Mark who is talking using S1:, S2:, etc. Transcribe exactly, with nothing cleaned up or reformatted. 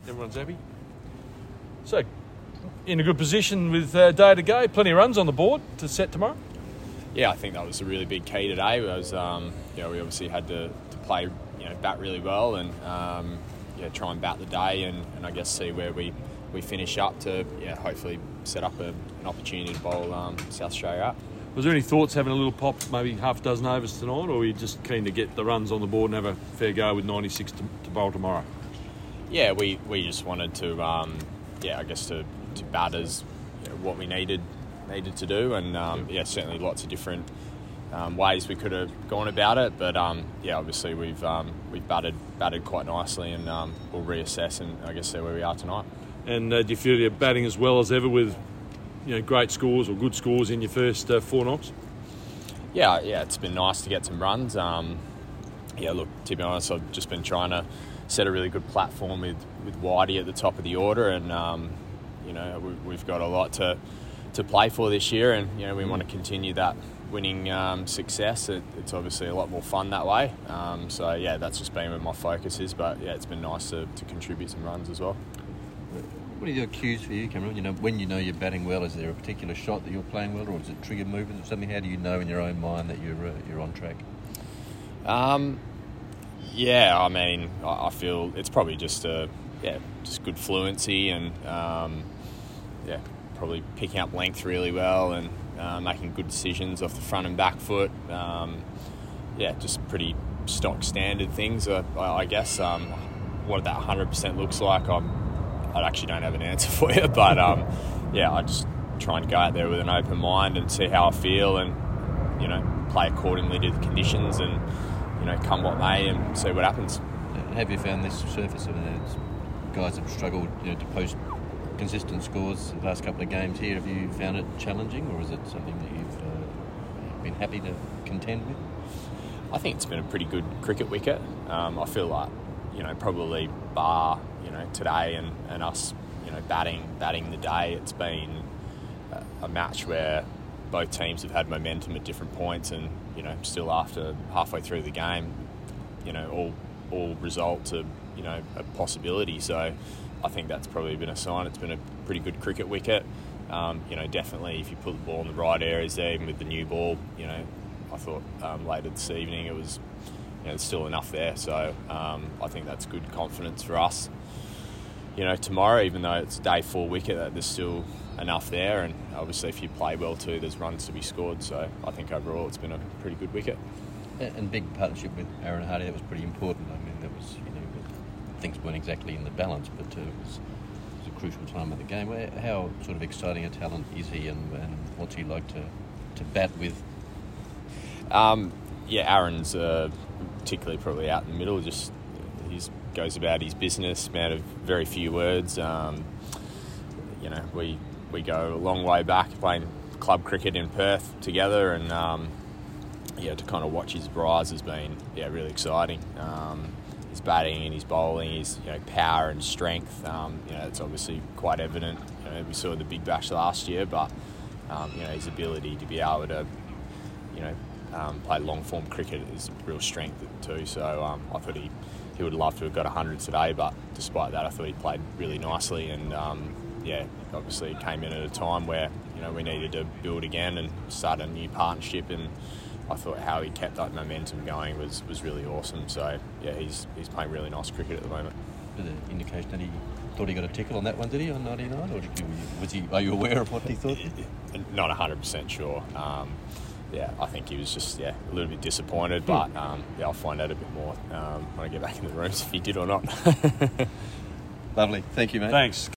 S1: everyone's happy. So, in a good position with uh, day to go. Plenty of runs on the board to set tomorrow.
S2: Yeah, I think that was a really big key today. It was, um, you know, we obviously had to, to play, you know, bat really well and um, yeah, try and bat the day and, and I guess see where we, we finish up to yeah, hopefully set up a, an opportunity to bowl um, South Australia up.
S1: Was there any thoughts having a little pop, maybe half a dozen overs tonight, or were you just keen to get the runs on the board and have a fair go with ninety-six to, to bowl tomorrow?
S2: Yeah, we, we just wanted to, um, yeah, I guess to, to bat as you know, what we needed needed to do, and um, yeah, certainly lots of different um, ways we could have gone about it. But um, yeah, obviously we've um, we've batted batted quite nicely, and um, we'll reassess and I guess see where we are tonight.
S1: And uh, do you feel you're batting as well as ever with you know great scores or good scores in your first uh, four knocks?
S2: Yeah, yeah, it's been nice to get some runs. Um, yeah, look, to be honest, I've just been trying to set a really good platform with with Whitey at the top of the order, and um, you know we, we've got a lot to. to play for this year, and you know we want to continue that winning um, success. It, it's obviously a lot more fun that way. Um, so yeah, that's just been where my focus is. But yeah, it's been nice to, to contribute some runs as well.
S3: What are your cues for you, Cameron? You know, when you know you're batting well, is there a particular shot that you're playing well, or is it trigger movements or something? How do you know in your own mind that you're uh, you're on track?
S2: Um, yeah, I mean, I, I feel it's probably just a yeah, just good fluency and um, yeah. probably picking up length really well and uh, making good decisions off the front and back foot. Um, yeah, just pretty stock standard things, uh, I, I guess. Um, what that one hundred percent looks like, I'm, I actually don't have an answer for you, but um, yeah, I just try and go out there with an open mind and see how I feel and, you know, play accordingly to the conditions and, you know, come what may and see what happens.
S3: Have you found this surface of the guys have struggled you know, to post consistent scores the last couple of games here? Have you found it challenging, or is it something that you've uh, been happy to contend with?
S2: I think it's been a pretty good cricket wicket. Um, I feel like, you know, probably bar, you know, today and, and us, you know, batting batting the day, it's been a, a match where both teams have had momentum at different points and, you know, still after halfway through the game, you know, all all result to, you know, a possibility. So I think that's probably been a sign. It's been a pretty good cricket wicket. Um, you know, definitely if you put the ball in the right areas there, even with the new ball, you know, I thought um, later this evening it was, you know, there's still enough there. So um, I think that's good confidence for us. You know, tomorrow, even though it's day four wicket, that there's still enough there. And obviously if you play well too, there's runs to be scored. So I think overall it's been a pretty good wicket.
S3: And big partnership with Aaron Hardy, that was pretty important. I mean, that was, you know, things weren't exactly in the balance, but uh, it, was, it was a crucial time of the game. How sort of exciting a talent is he, and, and what's he like to, to bat with?
S2: Um, yeah, Aaron's uh, particularly probably out in the middle. Just he goes about his business, man of very few words. Um, you know, we we go a long way back playing club cricket in Perth together, and um, yeah, to kind of watch his rise has been yeah really exciting. Um, His batting and his bowling, his you know power and strength. Um, you know, it's obviously quite evident. You know, we saw the Big Bash last year, but um, you know his ability to be able to, you know, um, play long form cricket is a real strength too. So um, I thought he he would love to have got one hundred today, but despite that, I thought he played really nicely. And um, yeah, obviously it came in at a time where you know we needed to build again and start a new partnership and. I thought how he kept that momentum going was, was really awesome. So, yeah, he's he's playing really nice cricket at the moment.
S3: Was there indication that he thought he got a tickle on that one, did he, on ninety-nine? Or did you, was he, are you aware of what he thought?
S2: Not one hundred percent sure. Um, yeah, I think he was just, yeah, a little bit disappointed. But, um, yeah, I'll find out a bit more um, when I get back in the rooms if he did or not.
S3: Lovely. Thank you, mate.
S1: Thanks.